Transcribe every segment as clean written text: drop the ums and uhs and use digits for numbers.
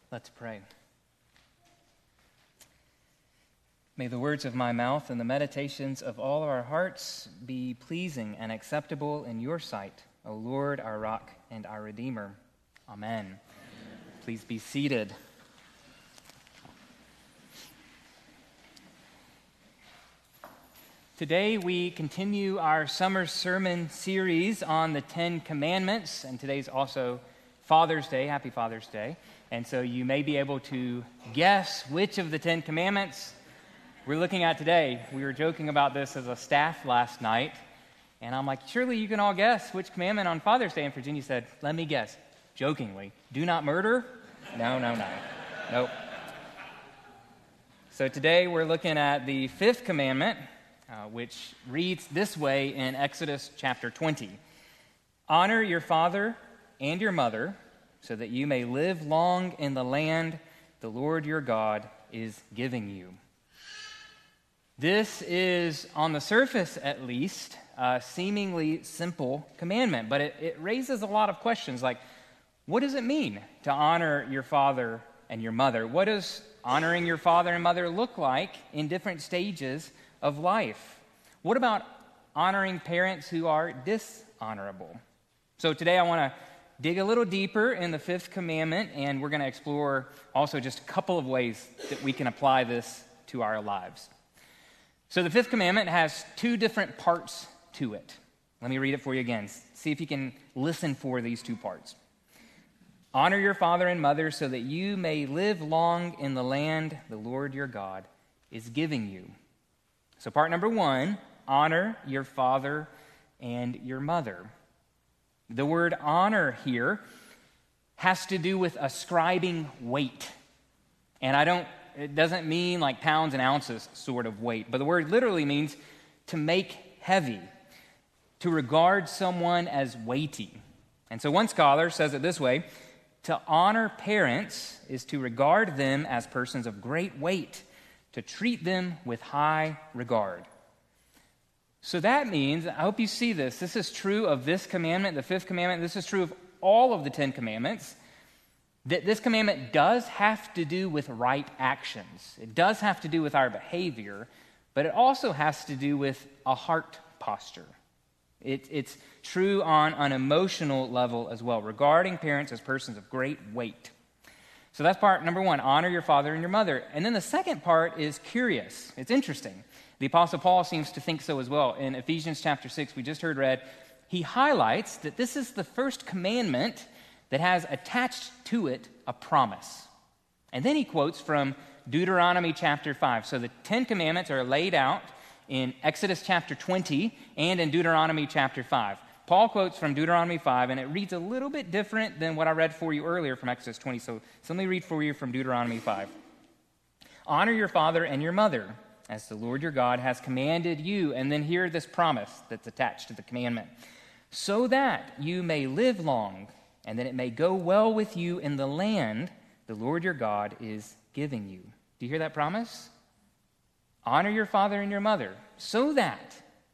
Let's pray. May the words of my mouth and the meditations of all our hearts be pleasing and acceptable in your sight, O Lord, our rock and our Redeemer. Amen. Amen. Please be seated. Today we continue our summer sermon series on the Ten Commandments, and today's also Father's Day. Happy Father's Day. And so you may be able to guess which of the Ten Commandments we're looking at today. We were joking about this as a staff last night, and I'm like, surely you can all guess which commandment on Father's Day. And Virginia said, let me guess, jokingly, do not murder? No. Nope. So today we're looking at the fifth commandment, which reads this way in Exodus chapter 20. Honor your father and your mother, so that you may live long in the land the Lord your God is giving you. This is, on the surface at least, a seemingly simple commandment, but it raises a lot of questions like, what does it mean to honor your father and your mother? What does honoring your father and mother look like in different stages of life? What about honoring parents who are dishonorable? So today I want to dig a little deeper in the fifth commandment, and we're going to explore also just a couple of ways that we can apply this to our lives. So the fifth commandment has two different parts to it. Let me read it for you again. See if you can listen for these two parts. Honor your father and mother so that you may live long in the land the Lord your God is giving you. So part number one, honor your father and your mother. The word honor here has to do with ascribing weight. And it doesn't mean like pounds and ounces sort of weight, but the word literally means to make heavy, to regard someone as weighty. And so one scholar says it this way: to honor parents is to regard them as persons of great weight, to treat them with high regard. So that means, I hope you see this is true of this commandment, the fifth commandment, this is true of all of the Ten Commandments, that this commandment does have to do with right actions. It does have to do with our behavior, but it also has to do with a heart posture. It's true on an emotional level as well, regarding parents as persons of great weight. So that's part number one, honor your father and your mother. And then the second part is curious. It's interesting. The Apostle Paul seems to think so as well. In Ephesians chapter 6, we just heard read, he highlights that this is the first commandment that has attached to it a promise. And then he quotes from Deuteronomy chapter 5. So the Ten Commandments are laid out in Exodus chapter 20 and in Deuteronomy chapter 5. Paul quotes from Deuteronomy 5, and it reads a little bit different than what I read for you earlier from Exodus 20. So let me read for you from Deuteronomy 5. Honor your father and your mother, as the Lord your God has commanded you. And then hear this promise that's attached to the commandment. So that you may live long, and that it may go well with you in the land the Lord your God is giving you. Do you hear that promise? Honor your father and your mother, so that,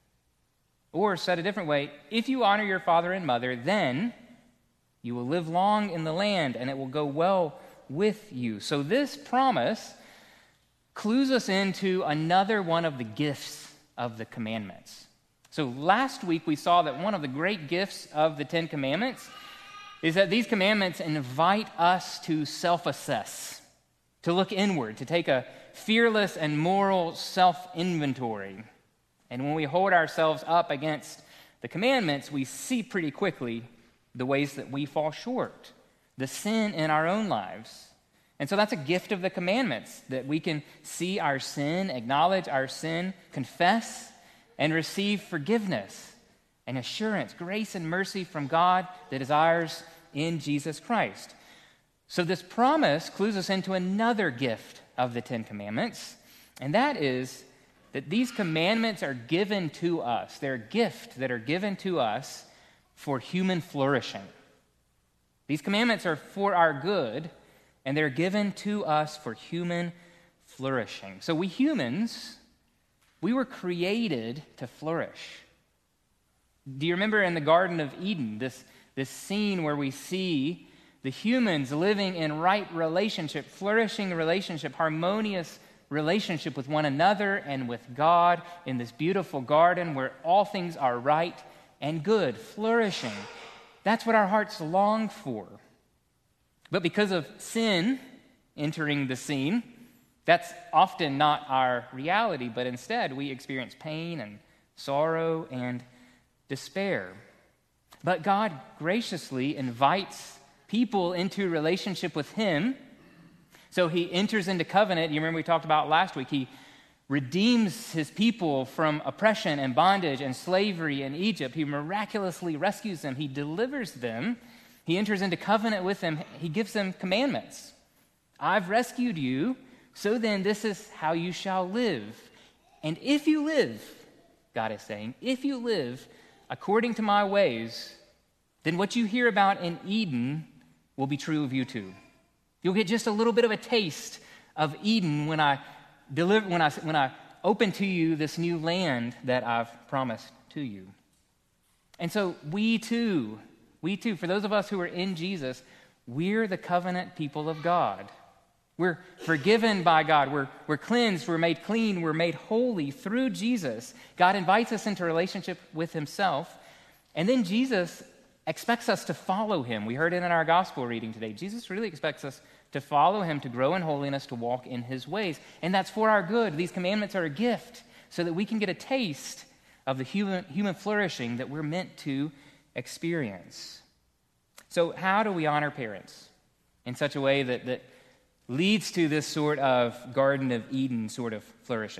or said a different way, if you honor your father and mother, then you will live long in the land, and it will go well with you. So this promise clues us into another one of the gifts of the commandments. So last week we saw that one of the great gifts of the Ten Commandments is that these commandments invite us to self-assess, to look inward, to take a fearless and moral self-inventory. And when we hold ourselves up against the commandments, we see pretty quickly the ways that we fall short, the sin in our own lives. And so that's a gift of the commandments, that we can see our sin, acknowledge our sin, confess, and receive forgiveness and assurance, grace and mercy from God that is ours in Jesus Christ. So this promise clues us into another gift of the Ten Commandments, and that is that these commandments are given to us. They're a gift that are given to us for human flourishing. These commandments are for our good, and they're given to us for human flourishing. So we humans, we were created to flourish. Do you remember in the Garden of Eden, this scene where we see the humans living in right relationship, flourishing relationship, harmonious relationship with one another and with God in this beautiful garden where all things are right and good, flourishing. That's what our hearts long for. But because of sin entering the scene, that's often not our reality, but instead we experience pain and sorrow and despair. But God graciously invites people into relationship with Him. So He enters into covenant. You remember we talked about last week. He redeems His people from oppression and bondage and slavery in Egypt. He miraculously rescues them. He delivers them. He enters into covenant with them. He gives them commandments. I've rescued you, so then this is how you shall live. And if you live, God is saying, if you live according to my ways, then what you hear about in Eden will be true of you too. You'll get just a little bit of a taste of Eden when I open to you this new land that I've promised to you. And so we too, for those of us who are in Jesus, we're the covenant people of God. We're forgiven by God. We're cleansed. We're made clean. We're made holy through Jesus. God invites us into relationship with Himself. And then Jesus expects us to follow Him. We heard it in our gospel reading today. Jesus really expects us to follow Him, to grow in holiness, to walk in His ways. And that's for our good. These commandments are a gift so that we can get a taste of the human flourishing that we're meant to experience. So how do we honor parents in such a way that leads to this sort of Garden of Eden sort of flourishing?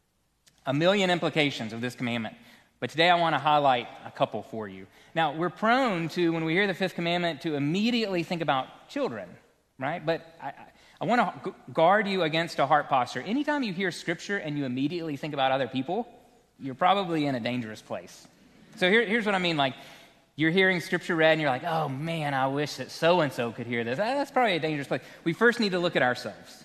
A million implications of this commandment, but today I want to highlight a couple for you. Now, we're prone to, when we hear the fifth commandment, to immediately think about children, right? But I want to guard you against a heart posture. Anytime you hear Scripture and you immediately think about other people, you're probably in a dangerous place. So here's what I mean, like, you're hearing Scripture read, and you're like, oh, man, I wish that so-and-so could hear this. That's probably a dangerous place. We first need to look at ourselves.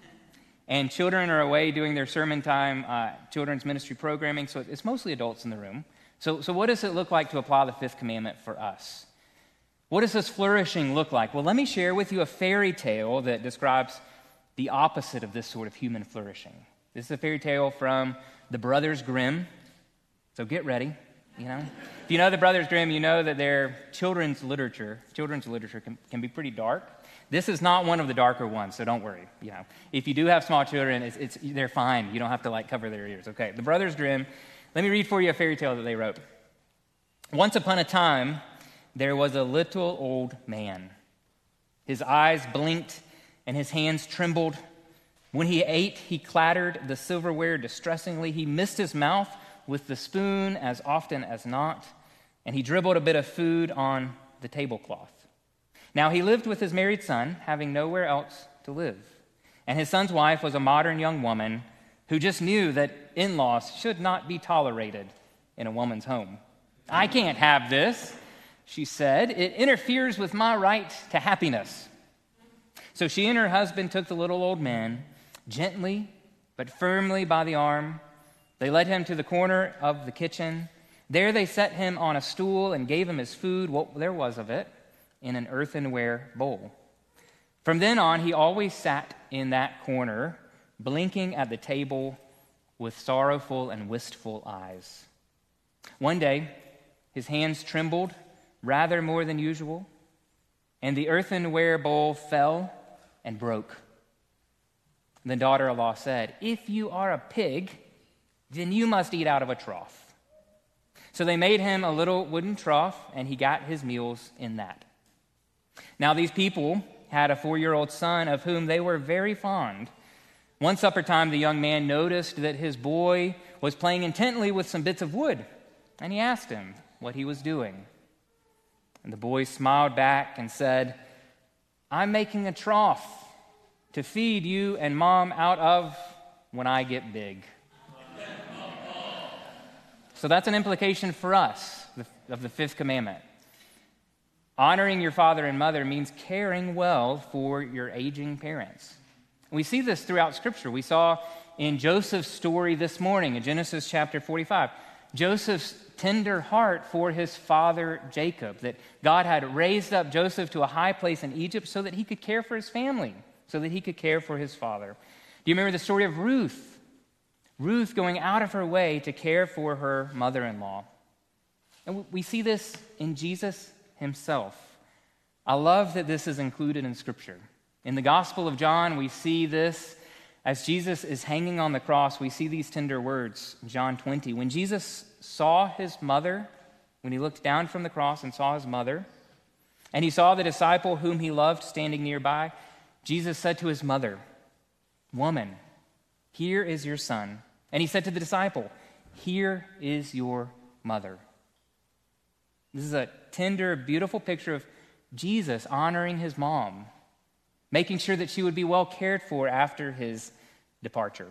And children are away doing their sermon time, children's ministry programming, so it's mostly adults in the room. So what does it look like to apply the fifth commandment for us? What does this flourishing look like? Well, let me share with you a fairy tale that describes the opposite of this sort of human flourishing. This is a fairy tale from the Brothers Grimm, so get ready. You know, if you know the Brothers Grimm, you know that their children's literature can be pretty dark. This is not one of the darker ones, so don't worry. You know, if you do have small children, they're fine. You don't have to cover their ears. Okay, the Brothers Grimm. Let me read for you a fairy tale that they wrote. Once upon a time, there was a little old man. His eyes blinked and his hands trembled. When he ate, he clattered the silverware distressingly. He missed his mouth with the spoon as often as not, and he dribbled a bit of food on the tablecloth. Now he lived with his married son, having nowhere else to live. And his son's wife was a modern young woman who just knew that in-laws should not be tolerated in a woman's home. I can't have this, she said. It interferes with my right to happiness. So she and her husband took the little old man gently but firmly by the arm. They led him to the corner of the kitchen. There they set him on a stool and gave him his food, what there was of it, in an earthenware bowl. From then on, he always sat in that corner, blinking at the table with sorrowful and wistful eyes. One day, his hands trembled rather more than usual, and the earthenware bowl fell and broke. The daughter-in-law said, "If you are a pig, then you must eat out of a trough." So they made him a little wooden trough, and he got his meals in that. Now these people had a 4-year-old son of whom they were very fond. One supper time, the young man noticed that his boy was playing intently with some bits of wood, and he asked him what he was doing. And the boy smiled back and said, "I'm making a trough to feed you and Mom out of when I get big." So that's an implication for us of the fifth commandment. Honoring your father and mother means caring well for your aging parents. We see this throughout Scripture. We saw in Joseph's story this morning in Genesis chapter 45. Joseph's tender heart for his father Jacob, that God had raised up Joseph to a high place in Egypt so that he could care for his family, so that he could care for his father. Do you remember the story of Ruth? Ruth going out of her way to care for her mother-in-law. And we see this in Jesus himself. I love that this is included in Scripture. In the Gospel of John, we see this as Jesus is hanging on the cross. We see these tender words in John 20. When Jesus saw his mother, when he looked down from the cross and saw his mother, and he saw the disciple whom he loved standing nearby, Jesus said to his mother, "Woman, here is your son." And he said to the disciple, "Here is your mother." This is a tender, beautiful picture of Jesus honoring his mom, making sure that she would be well cared for after his departure.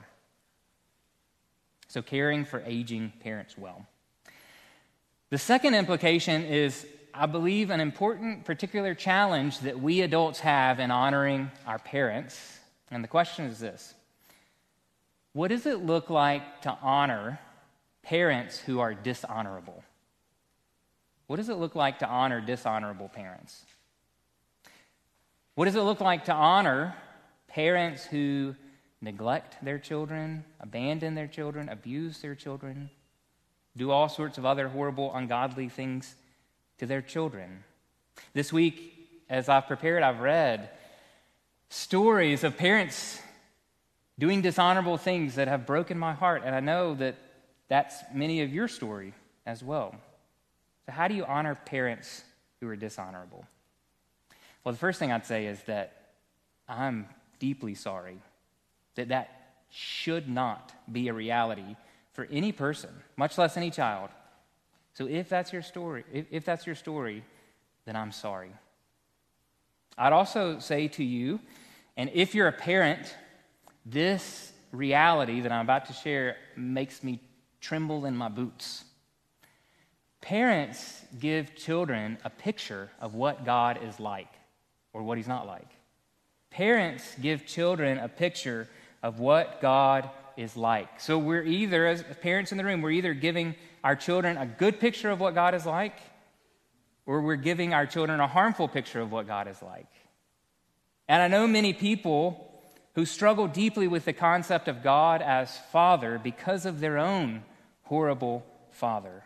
So caring for aging parents well. The second implication is, I believe, an important particular challenge that we adults have in honoring our parents. And the question is this: what does it look like to honor parents who are dishonorable? What does it look like to honor dishonorable parents? What does it look like to honor parents who neglect their children, abandon their children, abuse their children, do all sorts of other horrible, ungodly things to their children? This week, as I've prepared, I've read stories of parents doing dishonorable things that have broken my heart, and I know that that's many of your story as well. So how do you honor parents who are dishonorable? Well, the first thing I'd say is that I'm deeply sorry that should not be a reality for any person, much less any child. So if that's your story, then I'm sorry. I'd also say to you, and if you're a parent, this reality that I'm about to share makes me tremble in my boots. Parents give children a picture of what God is like or what he's not like. Parents give children a picture of what God is like. So we're either, as parents in the room, we're either giving our children a good picture of what God is like, or we're giving our children a harmful picture of what God is like. And I know many people who struggle deeply with the concept of God as Father because of their own horrible father.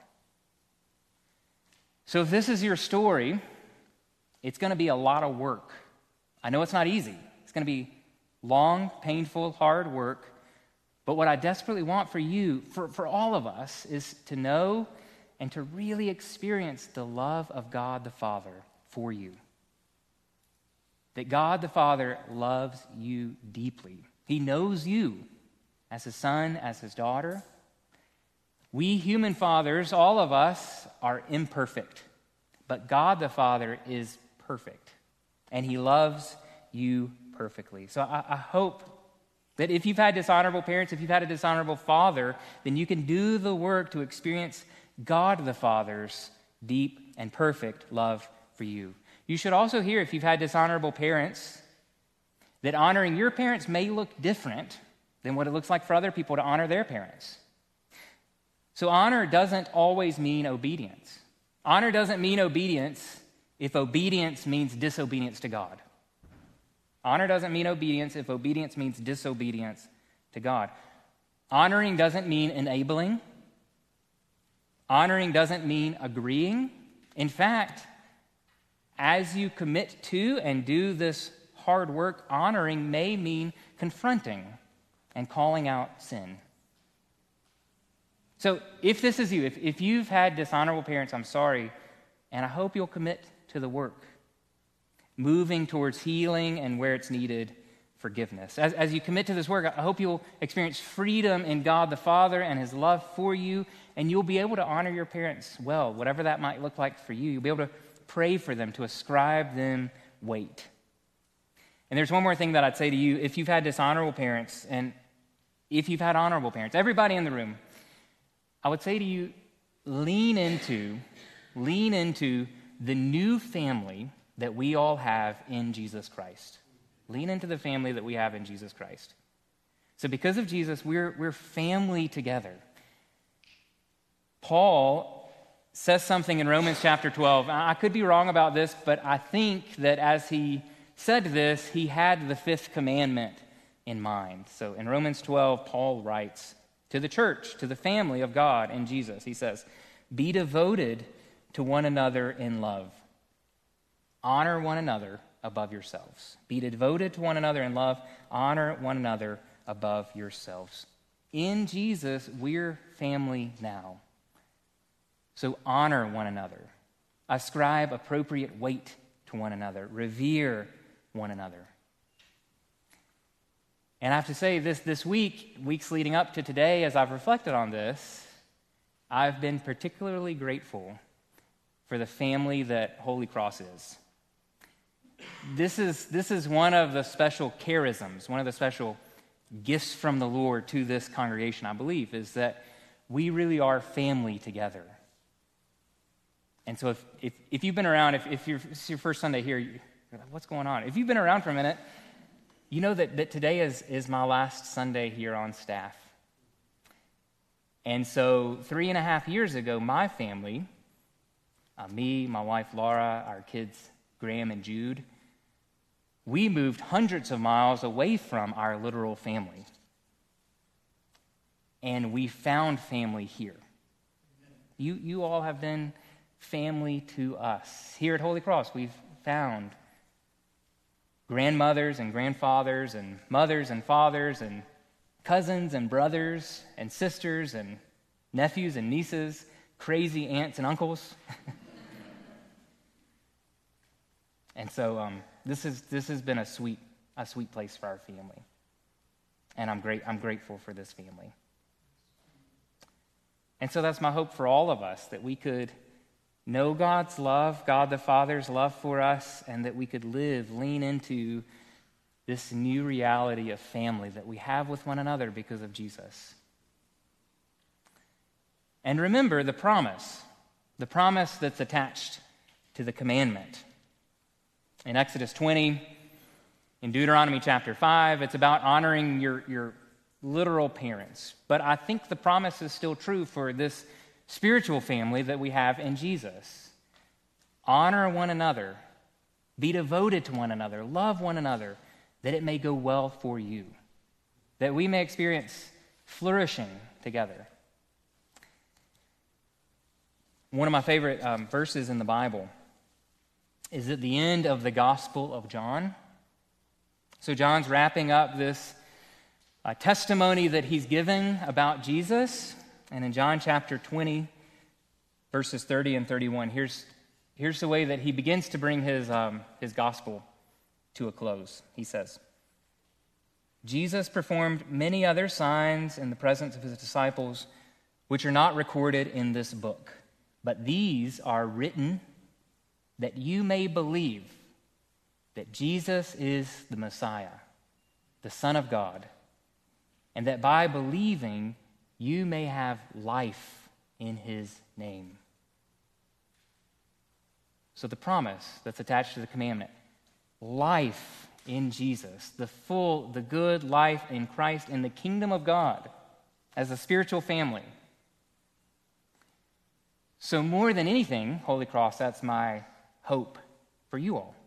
So if this is your story, it's going to be a lot of work. I know it's not easy. It's going to be long, painful, hard work. But what I desperately want for you, for all of us, is to know and to really experience the love of God the Father for you. That God the Father loves you deeply. He knows you as his son, as his daughter. We human fathers, all of us, are imperfect. But God the Father is perfect. And he loves you perfectly. So I hope that if you've had dishonorable parents, if you've had a dishonorable father, then you can do the work to experience God the Father's deep and perfect love for you. You should also hear, if you've had dishonorable parents, that honoring your parents may look different than what it looks like for other people to honor their parents. So honor doesn't always mean obedience. Honor doesn't mean obedience if obedience means disobedience to God. Honor doesn't mean obedience if obedience means disobedience to God. Honoring doesn't mean enabling. Honoring doesn't mean agreeing. In fact, as you commit to and do this hard work, honoring may mean confronting and calling out sin. So if this is you, if you've had dishonorable parents, I'm sorry, and I hope you'll commit to the work, moving towards healing and where it's needed, forgiveness. As you commit to this work, I hope you'll experience freedom in God the Father and his love for you, and you'll be able to honor your parents well, whatever that might look like for you. You'll be able to pray for them, to ascribe them weight. And there's one more thing that I'd say to you. If you've had dishonorable parents, and if you've had honorable parents, everybody in the room, I would say to you, lean into the new family that we all have in Jesus Christ. Lean into the family that we have in Jesus Christ. So because of Jesus, we're family together. Paul says something in Romans chapter 12. I could be wrong about this, but I think that as he said this, he had the fifth commandment in mind. So in Romans 12, Paul writes to the church, to the family of God in Jesus, he says, "Be devoted to one another in love. Honor one another above yourselves." Be devoted to one another in love. Honor one another above yourselves. In Jesus, we're family now. So honor one another. Ascribe appropriate weight to one another. Revere one another. And I have to say, this weeks leading up to today, as I've reflected on this, I've been particularly grateful for the family that Holy Cross is. This is one of the special charisms, one of the special gifts from the Lord to this congregation, I believe, is that we really are family together. And so if you've been around, if it's your first Sunday here, you're like, what's going on? If you've been around for a minute, you know that today is my last Sunday here on staff. And so 3.5 years ago, my family, me, my wife Laura, our kids Graham and Jude, we moved hundreds of miles away from our literal family. And we found family here. You all have been family to us. Here at Holy Cross, we've found grandmothers and grandfathers and mothers and fathers and cousins and brothers and sisters and nephews and nieces, crazy aunts and uncles. And so this has been a sweet place for our family. And I'm grateful for this family. And so that's my hope for all of us, that we could know God's love, God the Father's love for us, and that we could lean into this new reality of family that we have with one another because of Jesus. And remember the promise that's attached to the commandment. In Exodus 20, in Deuteronomy chapter 5, it's about honoring your literal parents. But I think the promise is still true for this spiritual family that we have in Jesus. Honor one another. Be devoted to one another. Love one another, that it may go well for you, that we may experience flourishing together. One of my favorite verses in the Bible is at the end of the Gospel of John. So John's wrapping up this testimony that he's given about Jesus. And in John chapter 20, verses 30 and 31, here's the way that he begins to bring his gospel to a close. He says, "Jesus performed many other signs in the presence of his disciples, which are not recorded in this book. But these are written that you may believe that Jesus is the Messiah, the Son of God, and that by believing you may have life in his name." So the promise that's attached to the commandment, life in Jesus, the good life in Christ in the kingdom of God as a spiritual family. So more than anything, Holy Cross, that's my hope for you all.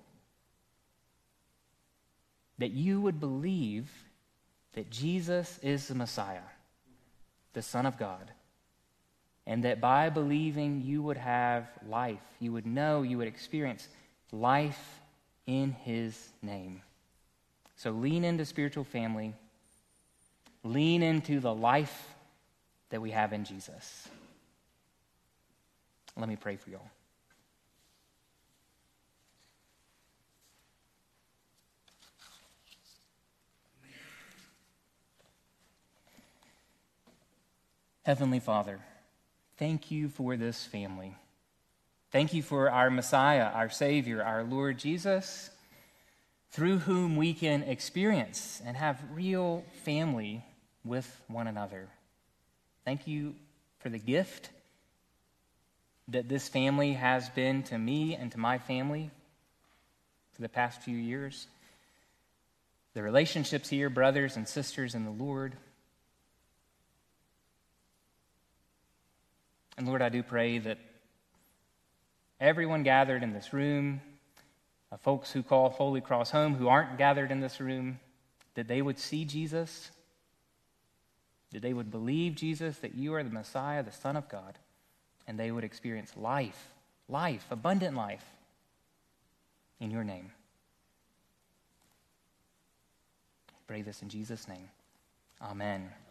That you would believe that Jesus is the Messiah, the Son of God, and that by believing you would have life. You would know, you would experience life in his name. So lean into spiritual family. Lean into the life that we have in Jesus. Let me pray for you all. Heavenly Father, thank you for this family. Thank you for our Messiah, our Savior, our Lord Jesus, through whom we can experience and have real family with one another. Thank you for the gift that this family has been to me and to my family for the past few years. The relationships here, brothers and sisters in the Lord. And Lord, I do pray that everyone gathered in this room, folks who call Holy Cross home who aren't gathered in this room, that they would see Jesus, that they would believe, Jesus, that you are the Messiah, the Son of God, and they would experience life, abundant life, in your name. I pray this in Jesus' name. Amen.